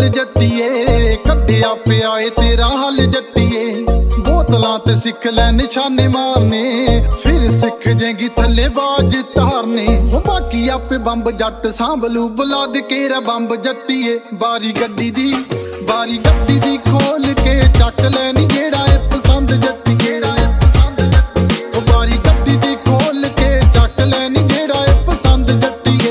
ਗੱਲ ਜੱਟੀਏ, ਕੱਢਿਆ ਪਿਆ ਏ ਤੇਰਾ ਹੱਲ ਜੱਟੀਏ। ਬੋਤਲਾਂ ਤੇ ਸਿੱਖ ਲੈ ਨਿਸ਼ਾਨੇ ਮਾਰਨੇ, ਫਿਰ ਸਿੱਖ ਜੇਗੀ ਥੱਲੇ ਬਾਜ ਤਾਰਨੇ। ਬਾਕੀ ਆਪੇ ਬੰਬ ਜੱਟ ਸਾਂਭਲੂ, ਬੁਲਾ ਦੇ ਕੇਰਾ ਬੰਬ ਜੱਟੀਏ। ਬਾਰੀ ਗੱਡੀ ਦੀ ਖੋਲ ਕੇ ਚੱਕ ਲੈ ਨੀ ਜਿਹੜਾ ਏ ਪਸੰਦ ਜੱਟੀਏ। ਉਹ ਬਾਰੀ ਗੱਡੀ ਦੀ ਖੋਲ ਕੇ ਚੱਕ ਲੈ ਨੀ ਜਿਹੜਾ ਏ ਪਸੰਦ ਜੱਟੀਏ।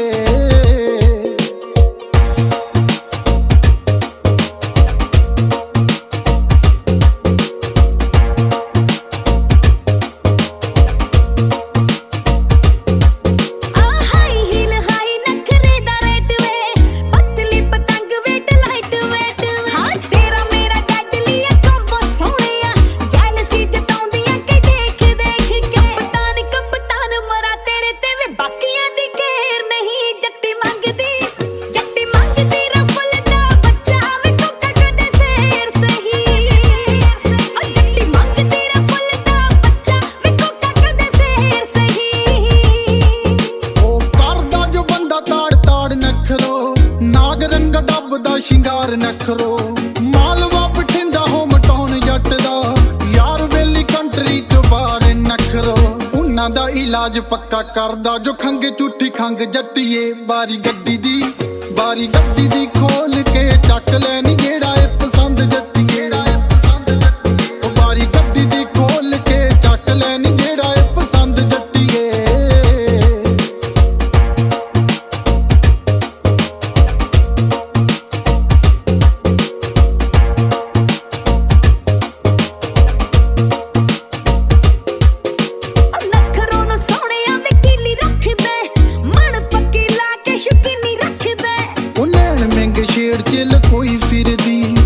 ਸ਼ਿੰਗਾਰ ਨਖਰੋ ਮਾਲਵਾ ਬਠਿੰਡਾ ਹੋਮ ਟਾਊਨ ਜੱਟ ਦਾ ਯਾਰ, ਵੇਲੀ ਕੰਟਰੀ ਤੋਂ ਬਾਹਰ ਨਖਰੋ। ਉਹਨਾਂ ਦਾ ਇਲਾਜ ਪੱਕਾ ਕਰਦਾ ਜੋ ਖੰਗ ਝੂਠੀ ਖੰਗ ਜੱਟੀਏ। ਬਾਰੀ ਗੱਡੀ ਦੀ ਖੋਲ ਕੇ ਚੱਕ ਲੈ ਨੀ ਜਿਹੜਾ ਏ ਪਸੰਦ ਜੱਟੀਏ। ਉਹ ਬਾਰੀ ਗੱਡੀ ਦੀ ਖੋਲ ਕੇ ਚੱਕ ਲੈ ਨੀ ਜਿਹੜਾ ਏ ਪਸੰਦ ਜੱਟੀਏ। ਛੇੜ ਚ ਲਕੋਈ ਫਿਰਦੀ